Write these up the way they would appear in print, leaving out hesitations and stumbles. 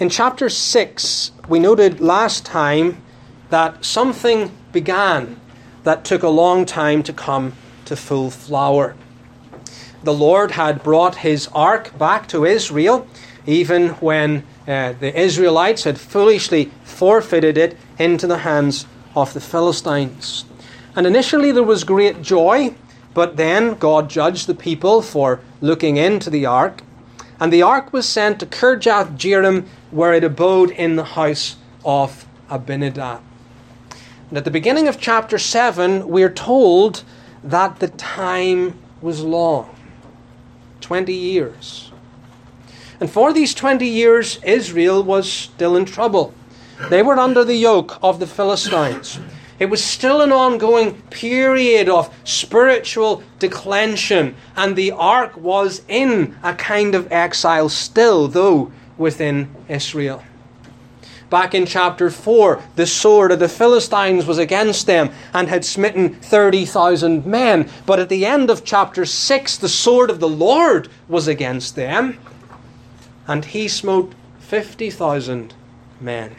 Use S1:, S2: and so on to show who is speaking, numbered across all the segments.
S1: In chapter 6, we noted last time that something began that took a long time to come to full flower. The Lord had brought his ark back to Israel, even when the Israelites had foolishly forfeited it into the hands of the Philistines. And initially there was great joy, but then God judged the people for looking into the ark. And the ark was sent to Kirjath Jearim, where it abode in the house of Abinadab. And at the beginning of chapter 7, we're told that the time was long. 20 years. And for these 20 years, Israel was still in trouble. They were under the yoke of the Philistines. It was still an ongoing period of spiritual declension, and the ark was in a kind of exile still, though within Israel. Back in chapter 4, the sword of the Philistines was against them and had smitten 30,000 men. But at the end of chapter 6, the sword of the Lord was against them, and he smote 50,000 men.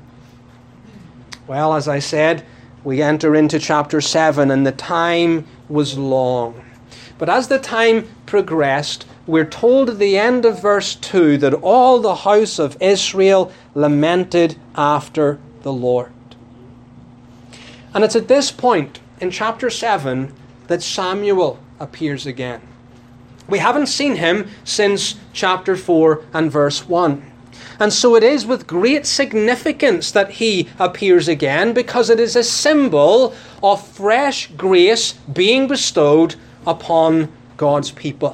S1: Well, as I said, we enter into chapter 7, and the time was long. But as the time progressed, we're told at the end of verse 2 that all the house of Israel lamented after the Lord. And it's at this point in chapter 7 that Samuel appears again. We haven't seen him since chapter 4 and verse 1. And so it is with great significance that he appears again, because it is a symbol of fresh grace being bestowed upon God's people.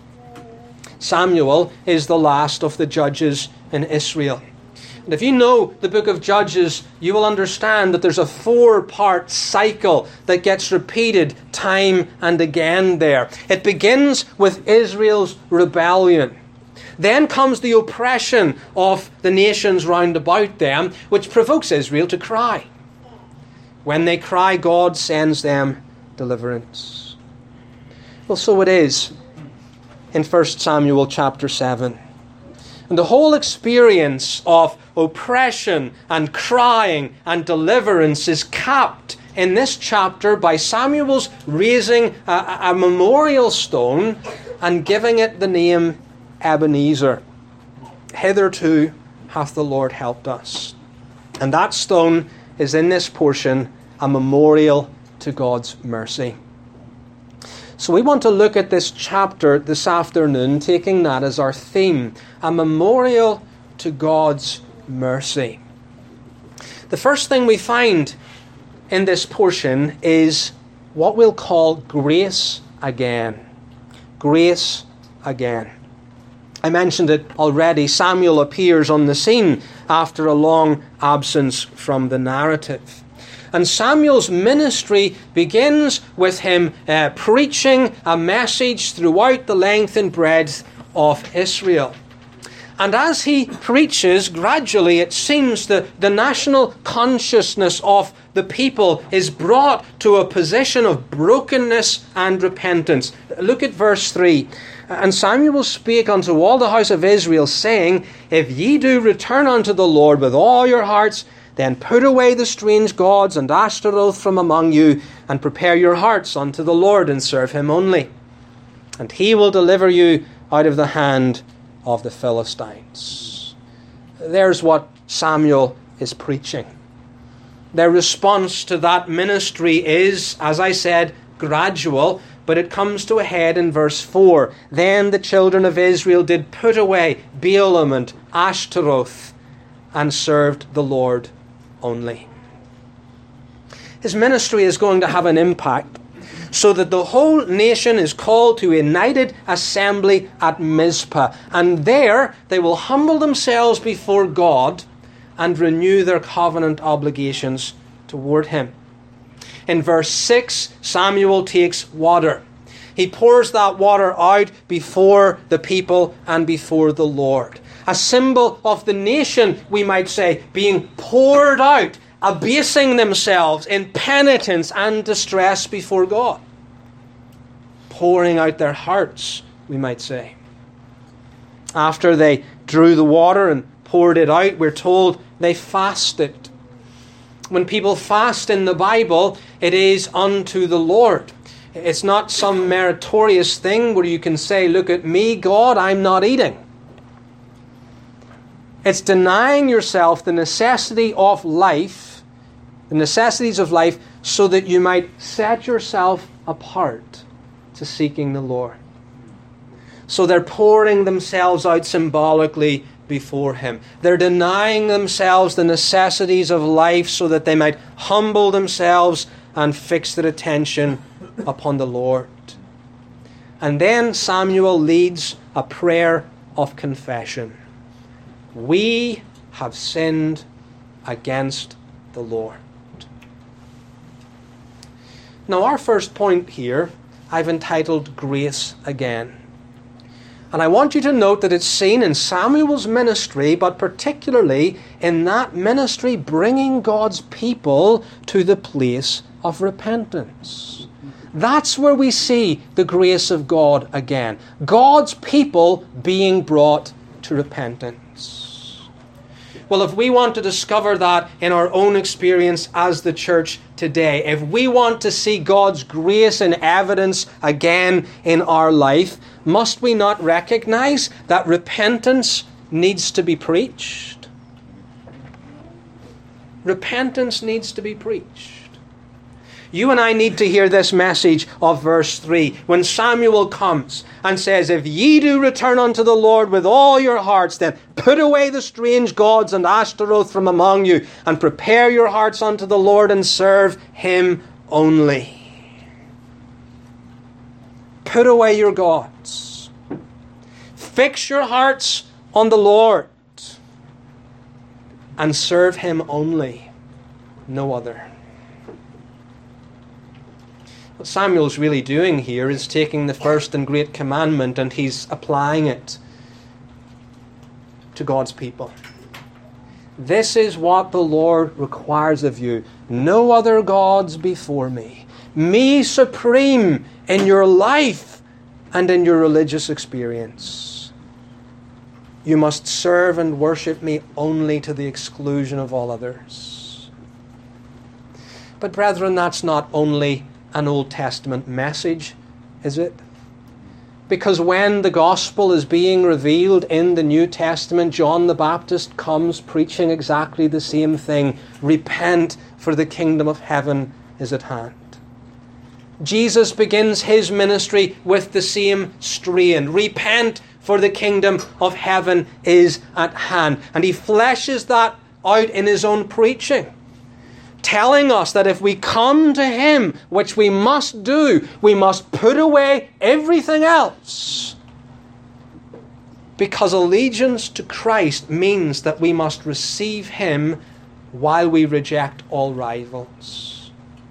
S1: Samuel is the last of the judges in Israel. And if you know the book of Judges, you will understand that there's a 4-part cycle that gets repeated time and again there. It begins with Israel's rebellion. Then comes the oppression of the nations round about them, which provokes Israel to cry. When they cry, God sends them deliverance. Well, so it is in 1 Samuel chapter 7. And the whole experience of oppression and crying and deliverance is capped in this chapter by Samuel's raising a memorial stone and giving it the name Ebenezer. Hitherto hath the Lord helped us. And that stone is in this portion a memorial to God's mercy. So we want to look at this chapter this afternoon, taking that as our theme, a memorial to God's mercy. The first thing we find in this portion is what we'll call grace again. Grace again. I mentioned it already. Samuel appears on the scene after a long absence from the narrative. And Samuel's ministry begins with him preaching a message throughout the length and breadth of Israel. And as he preaches, gradually it seems that the national consciousness of the people is brought to a position of brokenness and repentance. Look at verse 3. And Samuel spake unto all the house of Israel, saying, If ye do return unto the Lord with all your hearts, then put away the strange gods and Ashtaroth from among you, and prepare your hearts unto the Lord, and serve him only. And he will deliver you out of the hand of the Philistines. There's what Samuel is preaching. Their response to that ministry is, as I said, gradual, but it comes to a head in verse 4. Then the children of Israel did put away Baalim and Ashtaroth, and served the Lord only. His ministry is going to have an impact, so that the whole nation is called to a united assembly at Mizpah. And there they will humble themselves before God and renew their covenant obligations toward him. In verse 6, Samuel takes water. He pours that water out before the people and before the Lord. A symbol of the nation, we might say, being poured out, abasing themselves in penitence and distress before God. Pouring out their hearts, we might say. After they drew the water and poured it out. We're told they fasted. When people fast in the Bible, it is unto the Lord. It's not some meritorious thing where you can say, look at me, God, I'm not eating. It's denying yourself the necessity of life, the necessities of life, so that you might set yourself apart to seeking the Lord. So they're pouring themselves out symbolically before Him. They're denying themselves the necessities of life so that they might humble themselves and fix their attention upon the Lord. And then Samuel leads a prayer of confession. We have sinned against the Lord. Now, our first point here, I've entitled Grace Again. And I want you to note that it's seen in Samuel's ministry, but particularly in that ministry bringing God's people to the place of repentance. That's where we see the grace of God again. God's people being brought to repentance. Well, if we want to discover that in our own experience as the church today, if we want to see God's grace in evidence again in our life, must we not recognize that repentance needs to be preached? Repentance needs to be preached. You and I need to hear this message of verse 3 when Samuel comes and says, if ye do return unto the Lord with all your hearts, then put away the strange gods and Ashtaroth from among you, and prepare your hearts unto the Lord and serve Him only. Put away your gods. Fix your hearts on the Lord and serve Him only, no other. What Samuel's really doing here is taking the first and great commandment and he's applying it to God's people. This is what the Lord requires of you. No other gods before me. Me supreme in your life and in your religious experience. You must serve and worship me only to the exclusion of all others. But brethren, that's not only an Old Testament message, is it? Because when the gospel is being revealed in the New Testament, John the Baptist comes preaching exactly the same thing. Repent, for the kingdom of heaven is at hand. Jesus begins His ministry with the same strain. Repent, for the kingdom of heaven is at hand. And He fleshes that out in His own preaching, telling us that if we come to Him, which we must do, we must put away everything else. Because allegiance to Christ means that we must receive Him while we reject all rivals.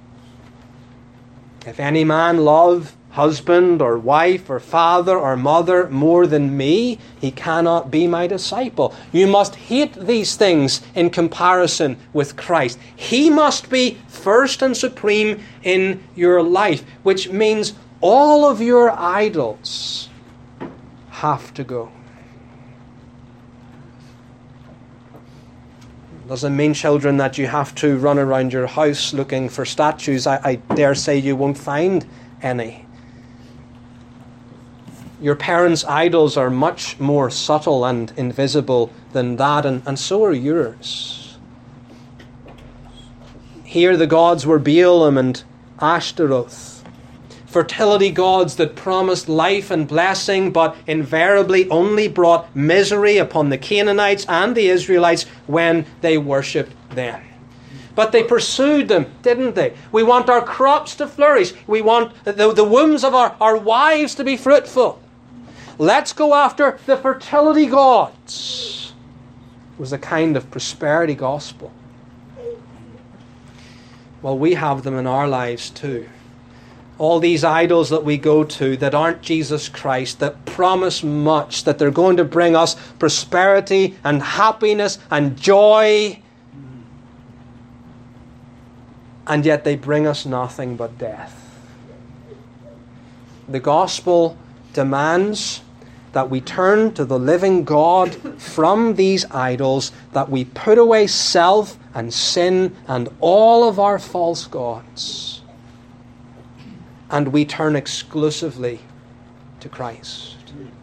S1: If any man love husband or wife or father or mother more than me, he cannot be my disciple. You must hate these things in comparison with Christ. He must be first and supreme in your life, which means all of your idols have to go. Doesn't mean, children, that you have to run around your house looking for statues. I dare say you won't find any. Your parents' idols are much more subtle and invisible than that, and so are yours. Here the gods were Baalim and Ashtaroth, fertility gods that promised life and blessing, but invariably only brought misery upon the Canaanites and the Israelites when they worshipped them. But they pursued them, didn't they? We want our crops to flourish. We want the wombs of our wives to be fruitful. Let's go after the fertility gods. It was a kind of prosperity gospel. Well, we have them in our lives too. All these idols that we go to that aren't Jesus Christ, that promise much, that they're going to bring us prosperity and happiness and joy, and yet they bring us nothing but death. The gospel demands that we turn to the living God from these idols, that we put away self and sin and all of our false gods, and we turn exclusively to Christ.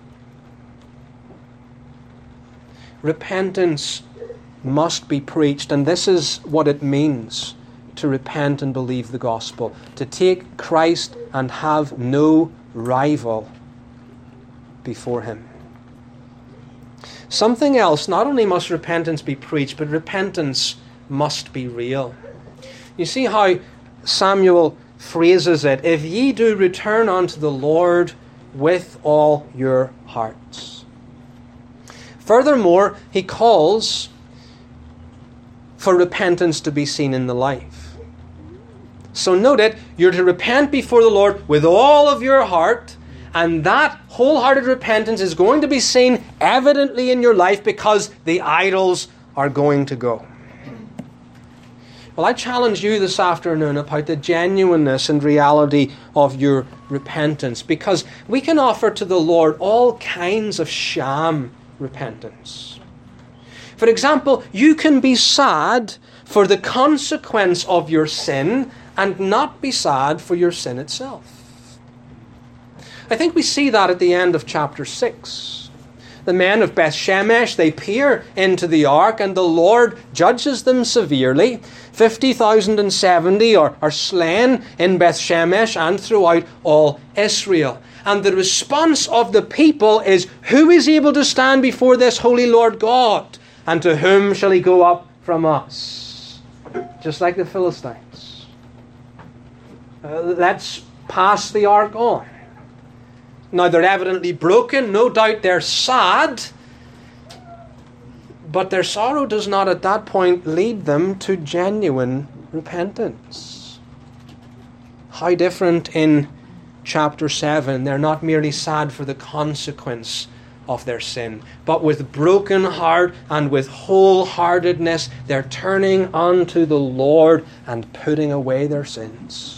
S1: Repentance must be preached, and this is what it means to repent and believe the gospel, to take Christ and have no rival before him. Something else, not only must repentance be preached, but repentance must be real. You see how Samuel phrases it, if ye do return unto the Lord with all your hearts. Furthermore, he calls for repentance to be seen in the life. So note it, you're to repent before the Lord with all of your heart, and that wholehearted repentance is going to be seen evidently in your life because the idols are going to go. Well, I challenge you this afternoon about the genuineness and reality of your repentance, because we can offer to the Lord all kinds of sham repentance. For example, you can be sad for the consequence of your sin and not be sad for your sin itself. I think we see that at the end of chapter 6. The men of Beth Shemesh, they peer into the ark, and the Lord judges them severely. 50,070 are slain in Beth Shemesh and throughout all Israel. And the response of the people is, who is able to stand before this holy Lord God? And to whom shall he go up from us? Just like the Philistines. Let's pass the ark on. Now they're evidently broken, no doubt they're sad, but their sorrow does not at that point lead them to genuine repentance. How different in chapter 7. They're not merely sad for the consequence of their sin, but with broken heart and with wholeheartedness, they're turning unto the Lord and putting away their sins.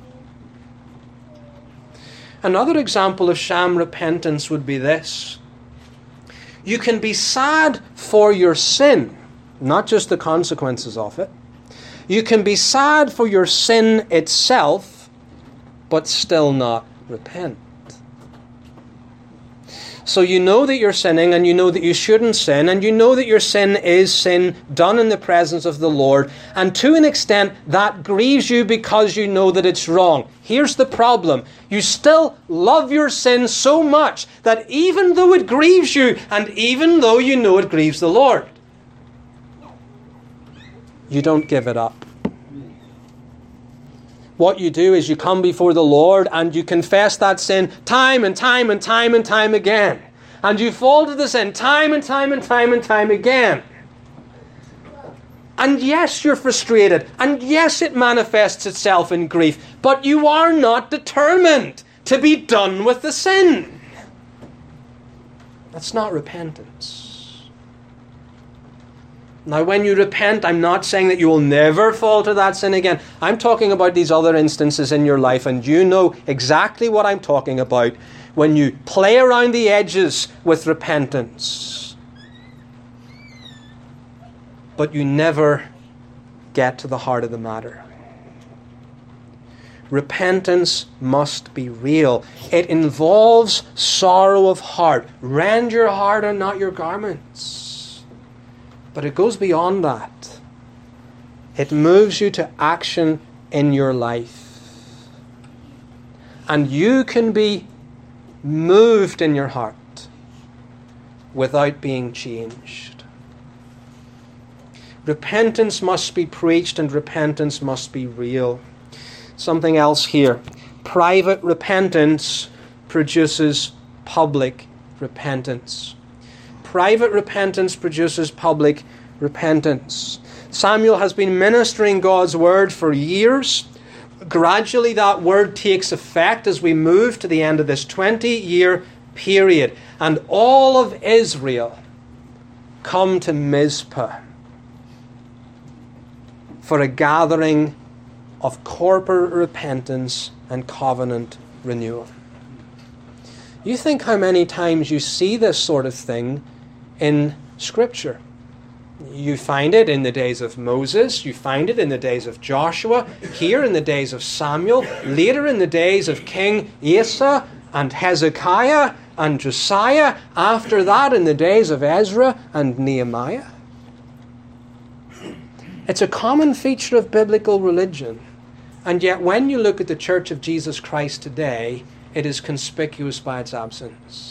S1: Another example of sham repentance would be this. You can be sad for your sin, not just the consequences of it. You can be sad for your sin itself, but still not repent. So you know that you're sinning, and you know that you shouldn't sin, and you know that your sin is sin done in the presence of the Lord, and to an extent that grieves you because you know that it's wrong. Here's the problem. You still love your sin so much that even though it grieves you, and even though you know it grieves the Lord, you don't give it up. What you do is you come before the Lord and you confess that sin time and time and time and time again. And you fall to the sin time and time and time and time again. And yes, you're frustrated. And yes, it manifests itself in grief. But you are not determined to be done with the sin. That's not repentance. Now, when you repent, I'm not saying that you will never fall to that sin again. I'm talking about these other instances in your life, and you know exactly what I'm talking about when you play around the edges with repentance, but you never get to the heart of the matter. Repentance must be real. It involves sorrow of heart. Rend your heart and not your garments. But it goes beyond that. It moves you to action in your life. And you can be moved in your heart without being changed. Repentance must be preached, and repentance must be real. Something else here. Private repentance produces public repentance. Private repentance produces public repentance. Samuel has been ministering God's word for years. Gradually that word takes effect as we move to the end of this 20-year period. And all of Israel come to Mizpah for a gathering of corporate repentance and covenant renewal. You think how many times you see this sort of thing in Scripture. You find it in the days of Moses, you find it in the days of Joshua, here in the days of Samuel, later in the days of King Asa and Hezekiah and Josiah, after that in the days of Ezra and Nehemiah. It's a common feature of biblical religion, and yet when you look at the Church of Jesus Christ today, it is conspicuous by its absence.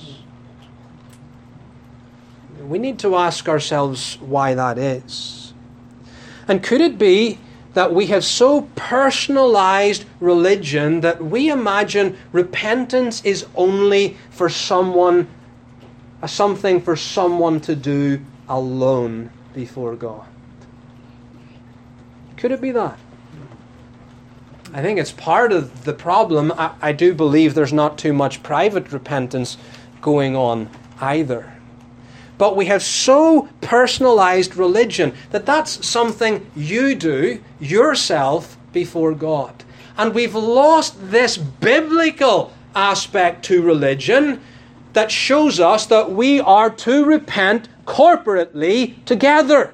S1: We need to ask ourselves why that is. And could it be that we have so personalized religion that we imagine repentance is only for someone, something for someone to do alone before God? Could it be that? I think it's part of the problem. I do believe there's not too much private repentance going on either. But we have so personalized religion that that's something you do yourself before God. And we've lost this biblical aspect to religion that shows us that we are to repent corporately together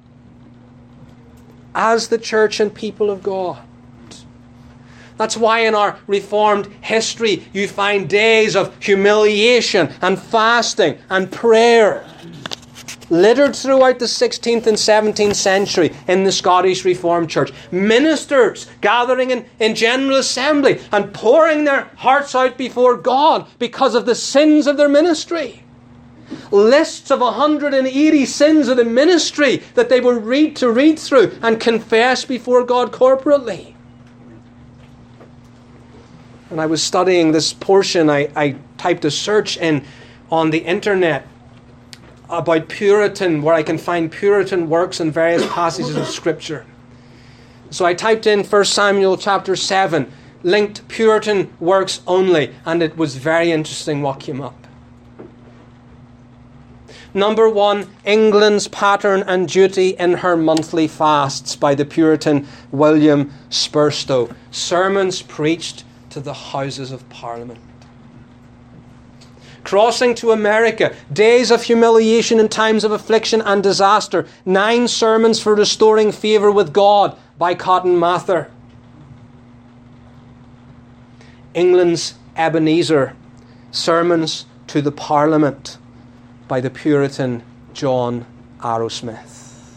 S1: as the church and people of God. That's why in our Reformed history you find days of humiliation and fasting and prayer littered throughout the 16th and 17th century in the Scottish Reformed Church. Ministers gathering in General Assembly and pouring their hearts out before God because of the sins of their ministry. Lists of 180 sins of the ministry that they would read through and confess before God corporately. When I was studying this portion, I typed a search in on the internet about Puritan, where I can find Puritan works in various passages of Scripture. So I typed in 1 Samuel chapter 7, linked Puritan works only, and it was very interesting what came up. Number 1, England's Pattern and Duty in Her Monthly Fasts by the Puritan William Spurstow. Sermons preached to the Houses of Parliament. Crossing to America, Days of Humiliation in Times of Affliction and Disaster. 9 Sermons for Restoring Favour with God by Cotton Mather. England's Ebenezer, Sermons to the Parliament by the Puritan John Arrowsmith.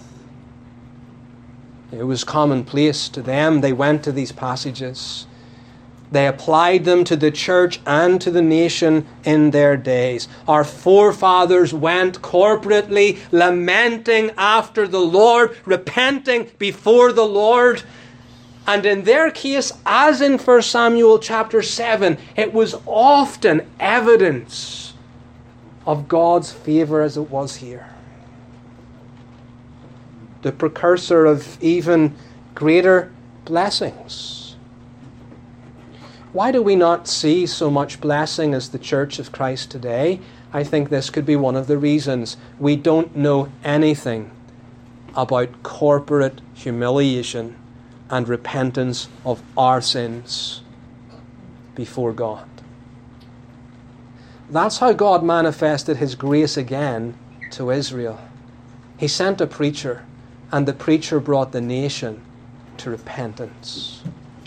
S1: It was commonplace to them. They went to these passages. They applied them to the church and to the nation in their days. Our forefathers went corporately, lamenting after the Lord, repenting before the Lord. And in their case, as in 1 Samuel chapter 7, it was often evidence of God's favour as it was here. The precursor of even greater blessings. Why do we not see so much blessing as the Church of Christ today? I think this could be one of the reasons. We don't know anything about corporate humiliation and repentance of our sins before God. That's how God manifested His grace again to Israel. He sent a preacher, and the preacher brought the nation to repentance.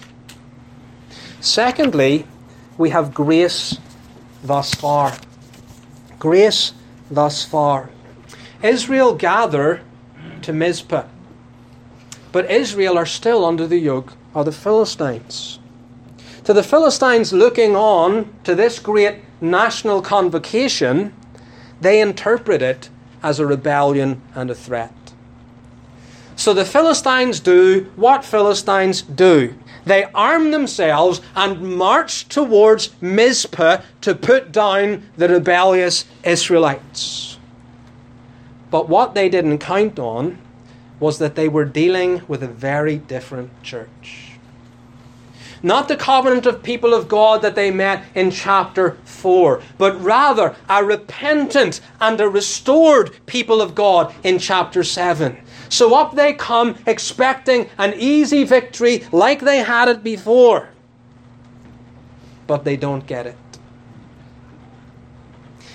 S1: Secondly, we have grace thus far. Grace thus far. Israel gather to Mizpah, but Israel are still under the yoke of the Philistines. To the Philistines looking on to this great national convocation, they interpret it as a rebellion and a threat. So the Philistines do what Philistines do. They arm themselves and march towards Mizpah to put down the rebellious Israelites. But what they didn't count on was that they were dealing with a very different church. Not the covenant of people of God that they met in chapter 4, but rather a repentant and a restored people of God in chapter 7. So up they come expecting an easy victory like they had it before. But they don't get it.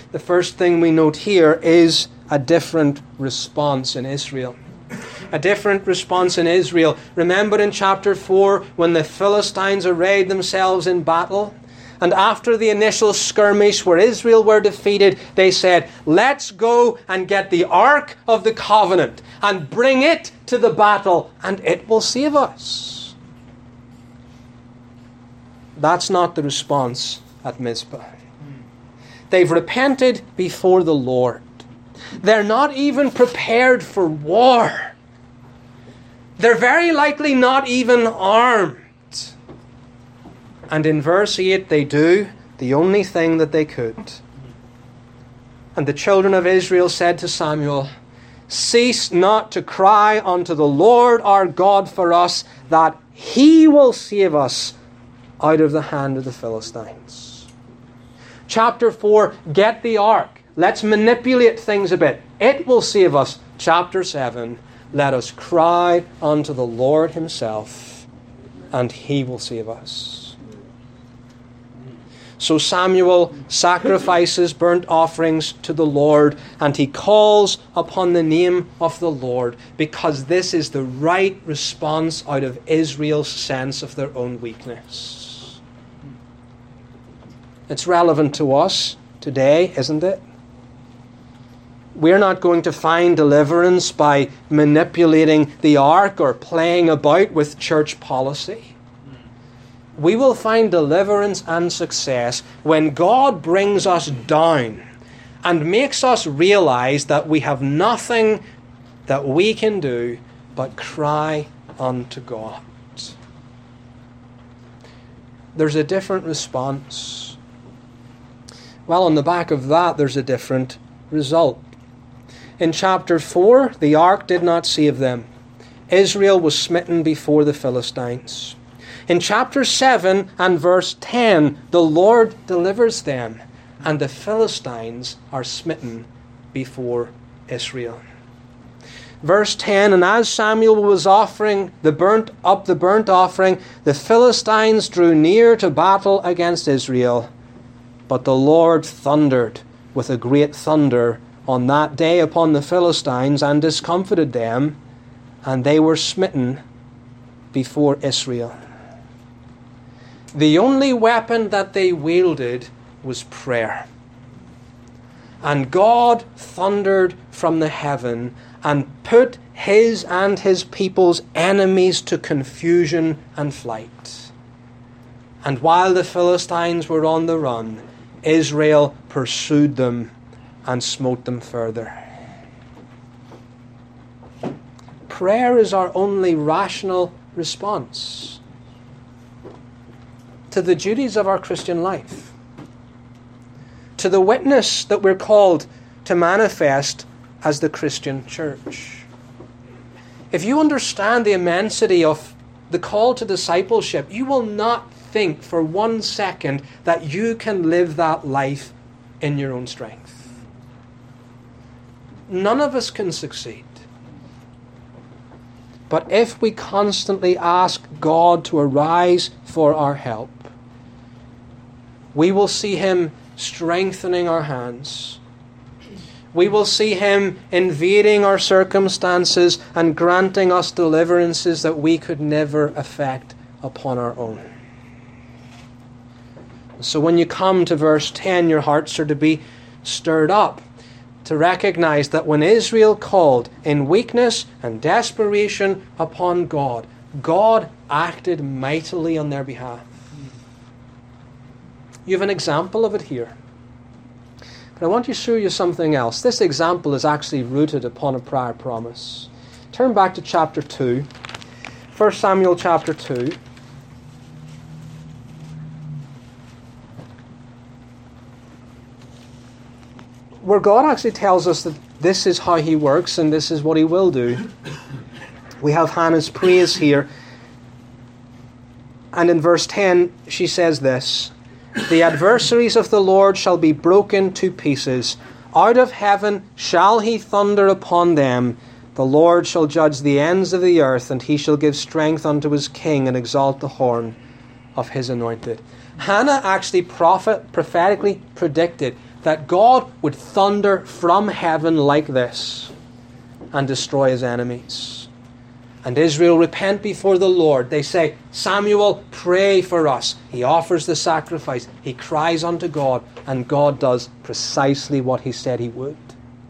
S1: The first thing we note here is a different response in Israel. A different response in Israel. Remember in chapter 4 when the Philistines arrayed themselves in battle? And after the initial skirmish where Israel were defeated, they said, let's go and get the Ark of the Covenant and bring it to the battle and it will save us. That's not the response at Mizpah. They've repented before the Lord. They're not even prepared for war. They're very likely not even armed. And in verse 8 they do the only thing that they could. And the children of Israel said to Samuel, cease not to cry unto the Lord our God for us, that He will save us out of the hand of the Philistines. Chapter 4, get the ark. Let's manipulate things a bit. It will save us. Chapter 7, let us cry unto the Lord Himself, and He will save us. So Samuel sacrifices burnt offerings to the Lord, and he calls upon the name of the Lord, because this is the right response out of Israel's sense of their own weakness. It's relevant to us today, isn't it? We're not going to find deliverance by manipulating the ark or playing about with church policy. We will find deliverance and success when God brings us down and makes us realize that we have nothing that we can do but cry unto God. There's a different response. Well, on the back of that, there's a different result. In chapter 4, the ark did not save them. Israel was smitten before the Philistines. In chapter 7 and verse 10, the Lord delivers them, and the Philistines are smitten before Israel. Verse 10, and as Samuel was offering the burnt offering, the Philistines drew near to battle against Israel. But the Lord thundered with a great thunder on that day upon the Philistines and discomfited them, and they were smitten before Israel. The only weapon that they wielded was prayer. And God thundered from the heaven and put His and His people's enemies to confusion and flight. And while the Philistines were on the run, Israel pursued them and smote them further. Prayer is our only rational response to the duties of our Christian life, to the witness that we're called to manifest as the Christian church. If you understand the immensity of the call to discipleship, you will not think for 1 second that you can live that life in your own strength. None of us can succeed. But if we constantly ask God to arise for our help, we will see Him strengthening our hands. We will see Him invading our circumstances and granting us deliverances that we could never effect upon our own. So when you come to verse 10, your hearts are to be stirred up, to recognize that when Israel called in weakness and desperation upon God, God acted mightily on their behalf. You have an example of it here. But I want to show you something else. This example is actually rooted upon a prior promise. Turn back to chapter 2. 1 Samuel chapter 2. Where God actually tells us that this is how He works and this is what He will do. We have Hannah's praise here. And in verse 10, she says this: the adversaries of the Lord shall be broken to pieces. Out of heaven shall He thunder upon them. The Lord shall judge the ends of the earth, and He shall give strength unto His king and exalt the horn of His anointed. Hannah actually prophetically predicted that God would thunder from heaven like this and destroy his enemies. And Israel repent before the Lord. They say, Samuel, pray for us. He offers the sacrifice. He cries unto God, and God does precisely what he said he would.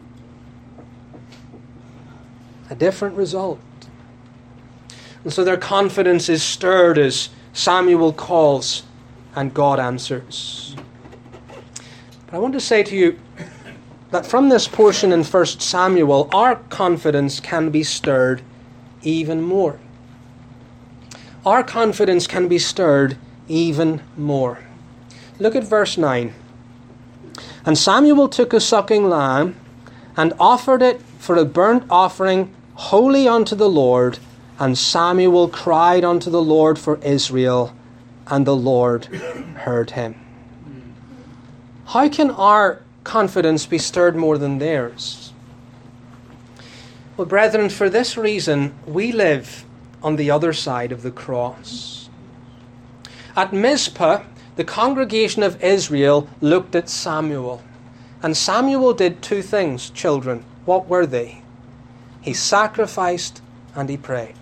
S1: A different result. And so their confidence is stirred as Samuel calls and God answers. But I want to say to you that from this portion in 1 Samuel, our confidence can be stirred even more. Our confidence can be stirred even more. Look at verse 9. And Samuel took a sucking lamb and offered it for a burnt offering holy unto the Lord. And Samuel cried unto the Lord for Israel, and the Lord heard him. How can our confidence be stirred more than theirs? Well, brethren, for this reason, we live on the other side of the cross. At Mizpah, the congregation of Israel looked at Samuel. And Samuel did two things, children. What were they? He sacrificed and he prayed.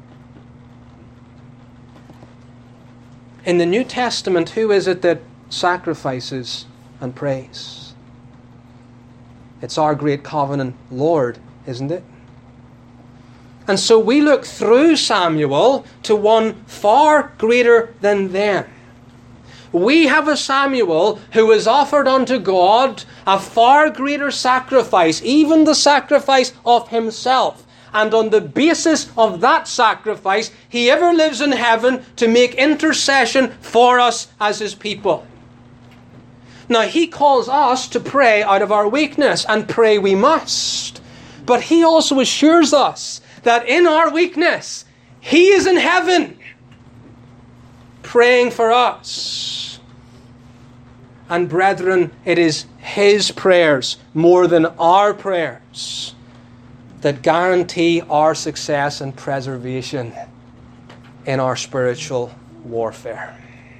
S1: In the New Testament, who is it that sacrifices and prays? It's our great covenant Lord, isn't it? And so we look through Samuel to one far greater than them. We have a Samuel who has offered unto God a far greater sacrifice, even the sacrifice of himself. And on the basis of that sacrifice, he ever lives in heaven to make intercession for us as his people. Now, he calls us to pray out of our weakness, and pray we must. But he also assures us that in our weakness, he is in heaven praying for us. And brethren, it is his prayers more than our prayers that guarantee our success and preservation in our spiritual warfare.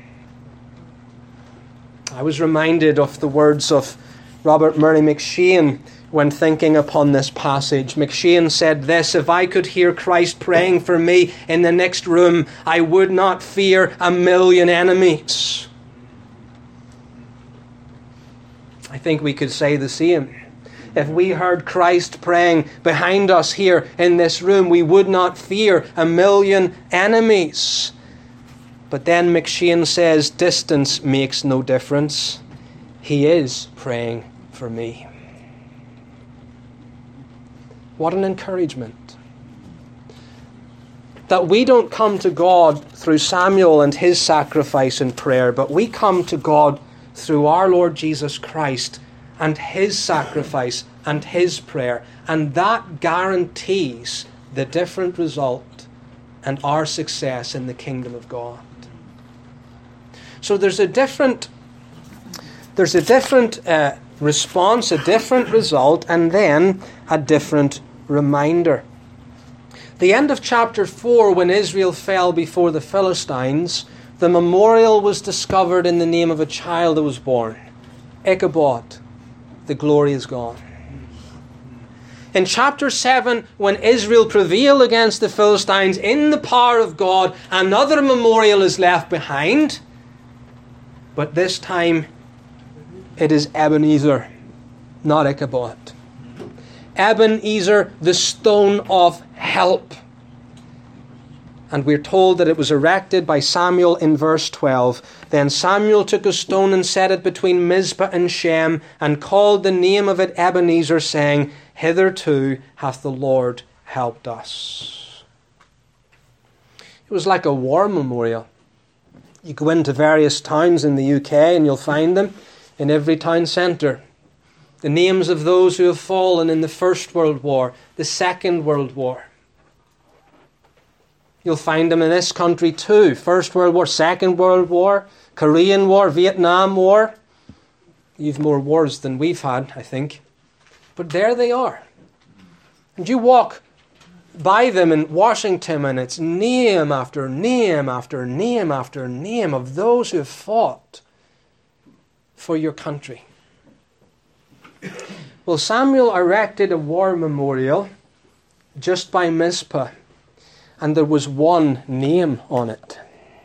S1: I was reminded of the words of Robert Murray M'Cheyne when thinking upon this passage. M'Cheyne said this: if I could hear Christ praying for me in the next room, I would not fear 1,000,000 enemies. I think we could say the same. If we heard Christ praying behind us here in this room, we would not fear 1,000,000 enemies. But then M'Cheyne says, distance makes no difference. He is praying for me. What an encouragement. That we don't come to God through Samuel and his sacrifice and prayer, but we come to God through our Lord Jesus Christ and his sacrifice and his prayer. And that guarantees the different result and our success in the kingdom of God. So there's a different response, a different result, and then a different reminder. The end of chapter 4, when Israel fell before the Philistines, the memorial was discovered in the name of a child that was born. Ichabod, the glory is gone. In chapter 7, when Israel prevailed against the Philistines in the power of God, another memorial is left behind. But this time, it is Ebenezer, not Ichabod. Ebenezer, the stone of help. And we're told that it was erected by Samuel in verse 12. Then Samuel took a stone and set it between Mizpah and Shem, and called the name of it Ebenezer, saying, hitherto hath the Lord helped us. It was like a war memorial. You go into various towns in the UK and you'll find them in every town centre. The names of those who have fallen in the First World War, the Second World War. You'll find them in this country too. First World War, Second World War, Korean War, Vietnam War. You've more wars than we've had, I think. But there they are. And you walk by them in Washington, and it's name after name after name after name of those who have fought for your country. Well, Samuel erected a war memorial just by Mizpah, and there was one name on it: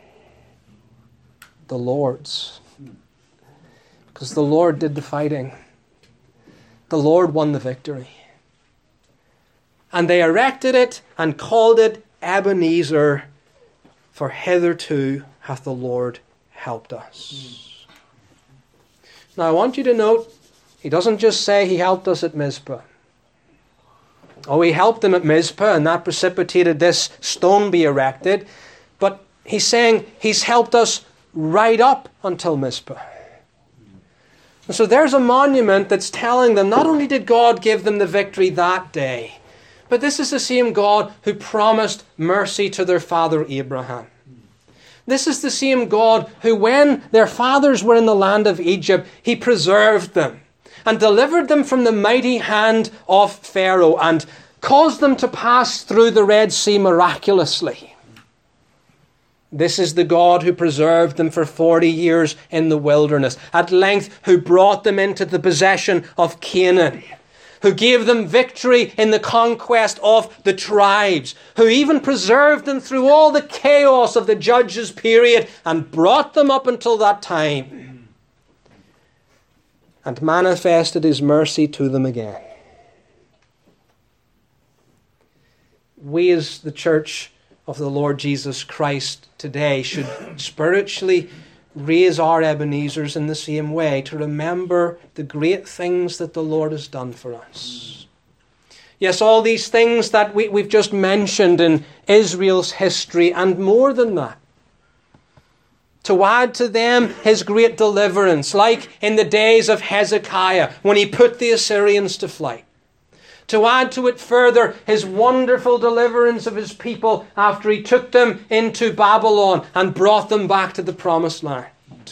S1: the Lord's. Because the Lord did the fighting. The Lord won the victory. And they erected it and called it Ebenezer, for hitherto hath the Lord helped us. Now I want you to note, he doesn't just say he helped us at Mizpah. Oh, he helped them at Mizpah, and that precipitated this stone be erected. But he's saying he's helped us right up until Mizpah. And so there's a monument that's telling them not only did God give them the victory that day, but this is the same God who promised mercy to their father Abraham. This is the same God who, when their fathers were in the land of Egypt, he preserved them and delivered them from the mighty hand of Pharaoh and caused them to pass through the Red Sea miraculously. This is the God who preserved them for 40 years in the wilderness, at length who brought them into the possession of Canaan, who gave them victory in the conquest of the tribes, who even preserved them through all the chaos of the Judges period and brought them up until that time, and manifested his mercy to them again. We as the church of the Lord Jesus Christ today should spiritually raise our Ebenezers in the same way, to remember the great things that the Lord has done for us. Yes, all these things that we've just mentioned in Israel's history, and more than that. To add to them his great deliverance, like in the days of Hezekiah, when he put the Assyrians to flight. To add to it further his wonderful deliverance of his people after he took them into Babylon and brought them back to the promised land.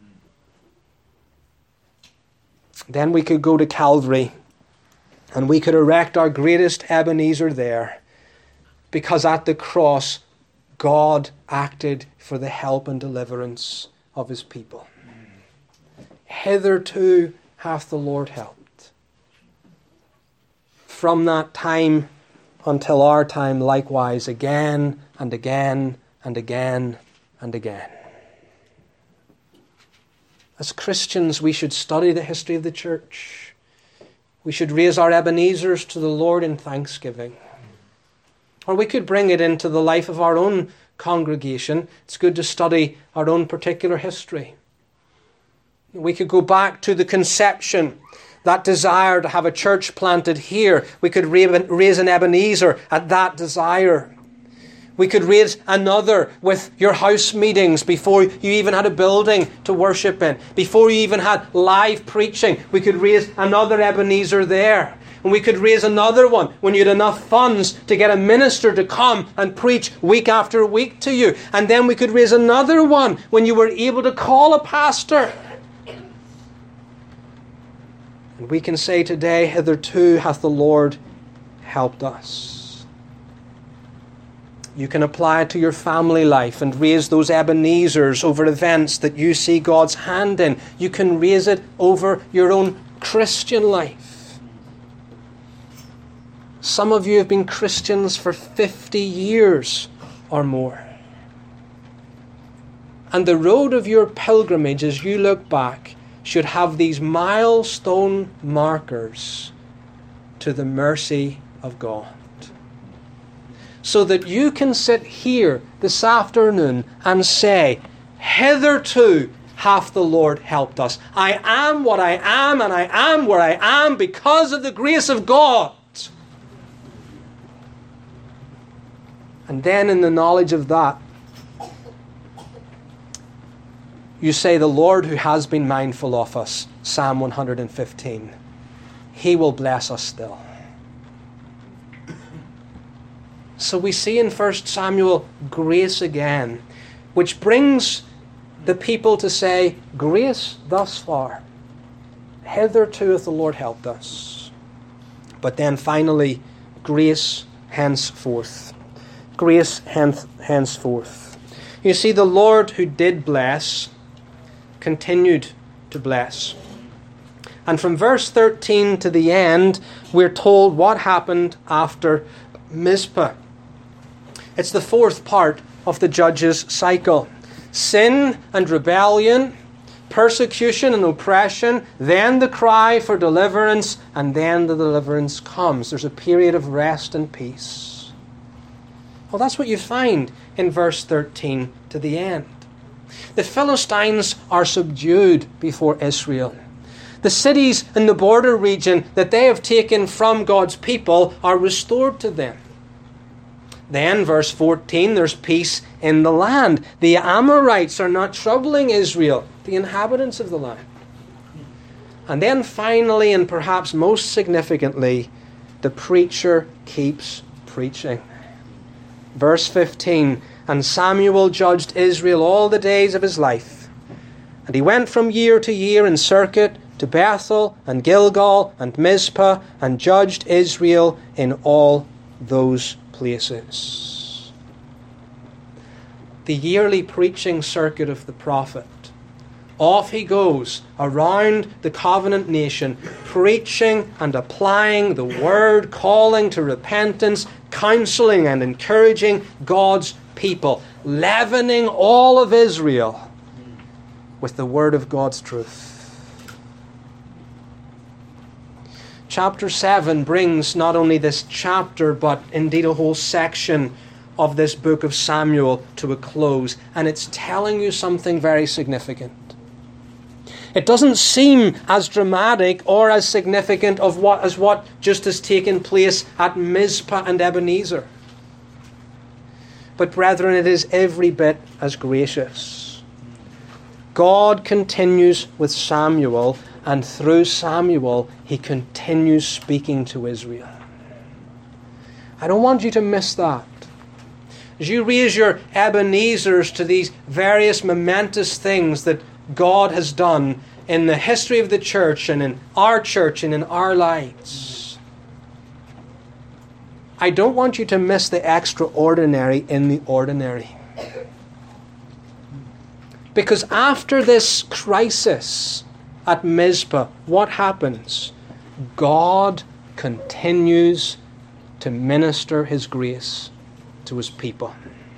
S1: Then we could go to Calvary and we could erect our greatest Ebenezer there, because at the cross God acted for the help and deliverance of his people. Hitherto hath the Lord helped. From that time until our time, likewise, again and again and again and again. As Christians, we should study the history of the church. We should raise our Ebenezers to the Lord in thanksgiving. Or we could bring it into the life of our own congregation. It's good to study our own particular history. We could go back to the conception, that desire to have a church planted here. We could raise an Ebenezer at that desire. We could raise another with your house meetings before you even had a building to worship in. Before you even had live preaching, we could raise another Ebenezer there. And we could raise another one when you had enough funds to get a minister to come and preach week after week to you. And then we could raise another one when you were able to call a pastor. And we can say today, hitherto hath the Lord helped us. You can apply it to your family life and raise those Ebenezers over events that you see God's hand in. You can raise it over your own Christian life. Some of you have been Christians for 50 years or more. And the road of your pilgrimage, as you look back, should have these milestone markers to the mercy of God. So that you can sit here this afternoon and say, hitherto hath the Lord helped us. I am what I am, and I am where I am because of the grace of God. And then in the knowledge of that, you say, the Lord who has been mindful of us, Psalm 115, He will bless us still. So we see in 1 Samuel grace again, which brings the people to say, grace thus far. Hitherto hath the Lord helped us. But then finally, grace henceforth. Grace henceforth. You see, the Lord who did bless continued to bless. And from verse 13 to the end, we're told what happened after Mizpah. It's the fourth part of the judges' cycle. Sin and rebellion, persecution and oppression, then the cry for deliverance, and then the deliverance comes. There's a period of rest and peace. Well, that's what you find in verse 13 to the end. The Philistines are subdued before Israel. The cities in the border region that they have taken from God's people are restored to them. Then, verse 14, there's peace in the land. The Amorites are not troubling Israel, the inhabitants of the land. And then finally, and perhaps most significantly, the preacher keeps preaching. Verse 15, and Samuel judged Israel all the days of his life. And he went from year to year in circuit to Bethel and Gilgal and Mizpah, and judged Israel in all those places. The yearly preaching circuit of the prophet. Off he goes around the covenant nation, preaching and applying the word, calling to repentance, counseling and encouraging God's people, leavening all of Israel with the word of God's truth. Chapter 7 brings not only this chapter, but indeed a whole section of this book of Samuel to a close. And it's telling you something very significant. It doesn't seem as dramatic or as significant as what just has taken place at Mizpah and Ebenezer. But brethren, it is every bit as gracious. God continues with Samuel, and through Samuel, he continues speaking to Israel. I don't want you to miss that. As you raise your Ebenezers to these various momentous things that God has done in the history of the church and in our lives, I don't want you to miss the extraordinary in the ordinary. Because after this crisis at Mizpah, what happens? God continues to minister his grace to his people.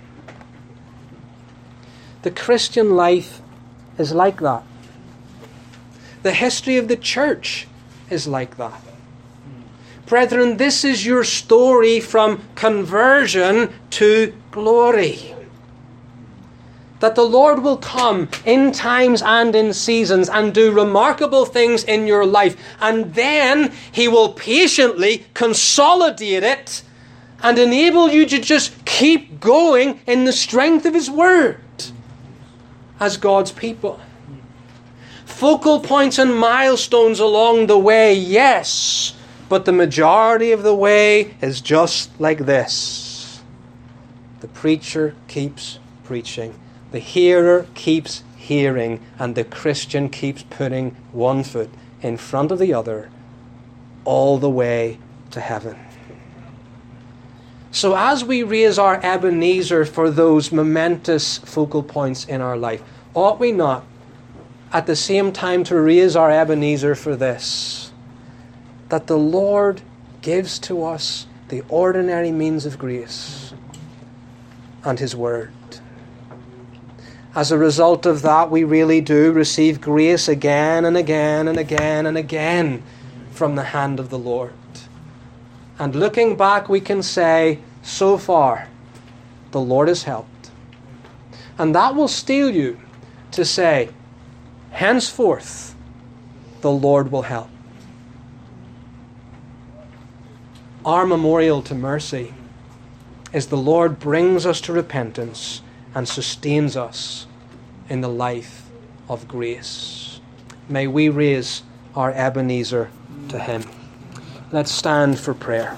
S1: The Christian life is like that. The history of the church is like that. Brethren, this is your story from conversion to glory. That the Lord will come in times and in seasons and do remarkable things in your life. And then he will patiently consolidate it and enable you to just keep going in the strength of his word as God's people. Focal points and milestones along the way, yes, but the majority of the way is just like this. The preacher keeps preaching. The hearer keeps hearing, and the Christian keeps putting one foot in front of the other all the way to heaven. So as we raise our Ebenezer for those momentous focal points in our life, ought we not at the same time to raise our Ebenezer for this, that the Lord gives to us the ordinary means of grace and his word. As a result of that, we really do receive grace again and again and again and again from the hand of the Lord. And looking back, we can say, so far, the Lord has helped. And that will steel you to say, henceforth, the Lord will help. Our memorial to mercy is the Lord brings us to repentance and sustains us in the life of grace. May we raise our Ebenezer to him. Let's stand for prayer.